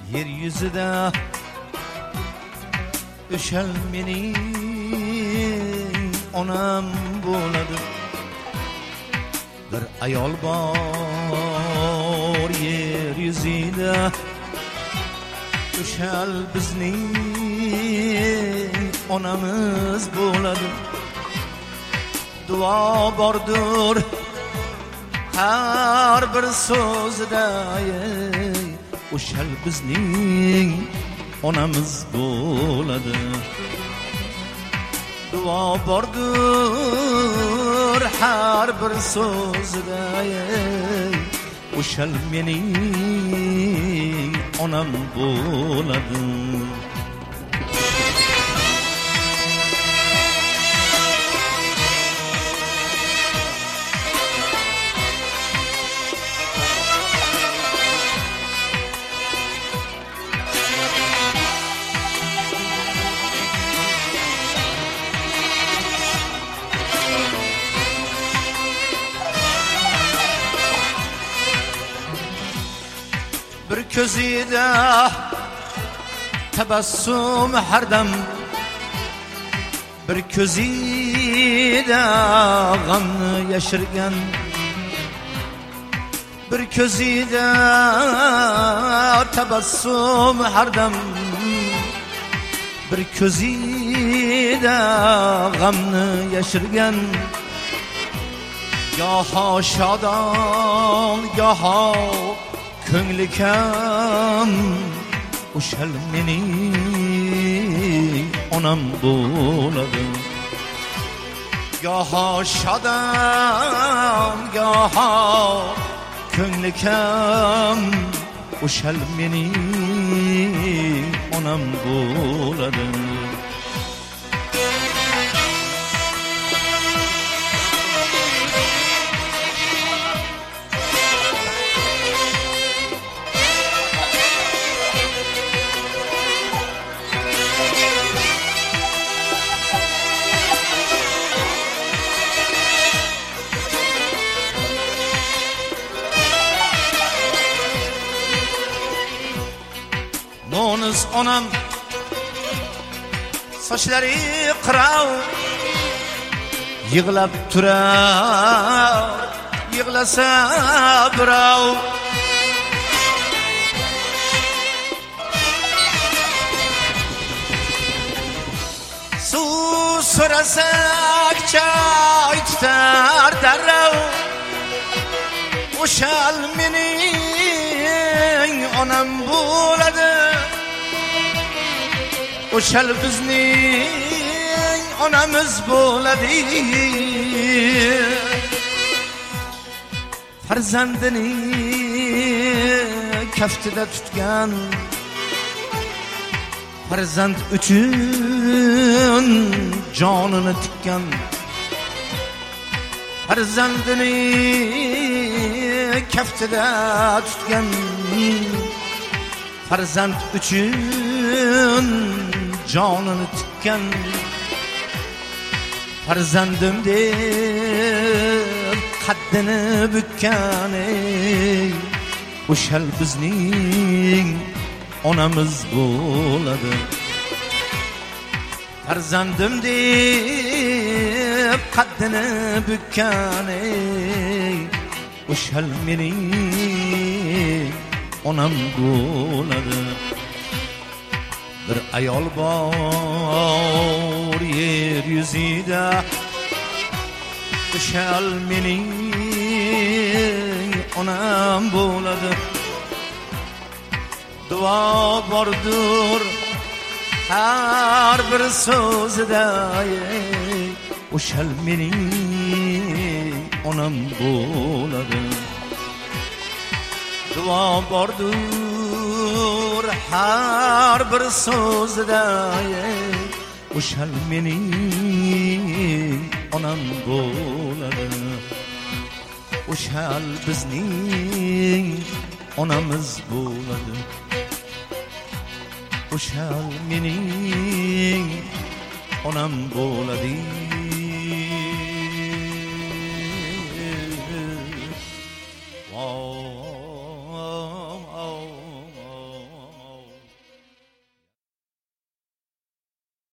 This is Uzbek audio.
yer yuzida o'shal mening onam bo'ladi. Bir ayol bor yer yuzida o'shal bizning onamiz bo'ladi. Duo bordur har bir so'zida, o'shal bizning onamiz bo'ladi. Duo bordur har bir so'zida, o'shal mening onam bo'ladi. Bir ko'zida tabassum har dam, bir ko'zida g'amni yashirgan, bir ko'zida tabassum har dam, bir ko'zida g'amni yashirgan. Goho shodon, goho ko'ngli kam, o'shal mening onam bo'ladi. Goho shodon, goho ko'ngli kam, o'shal mening onam bo'ladi. No'niz onam sochlari qirov, yig'lab turar yig'lasa birov. Suv so'rasak choy tutar darrov, o'shal mening onam bo'ladi. O'shal bizning onamiz bo'ladi. Farzandini kaftida tutgan, farzand uchun jonini tikkan, farzandini kaftida tutgan, farzand uchun jonini tikkan. Farzandim deb qaddini bukkan, o'shal bizning onamiz bo'ladi. Farzandim deb qaddini bukkan, o'shal mening onam bo'ladi. Bir ayol bor yer yuzida, o'shal mening onam bo'ladi. Duo bordur har bir so'zida, o'shal mening onam bo'ladi. Duo bordur har bir so'zida, o'shal mening onam bo'ladi. O'shal bizning onamiz bo'ladi. O'shal mening onam bo'ladi. Wow.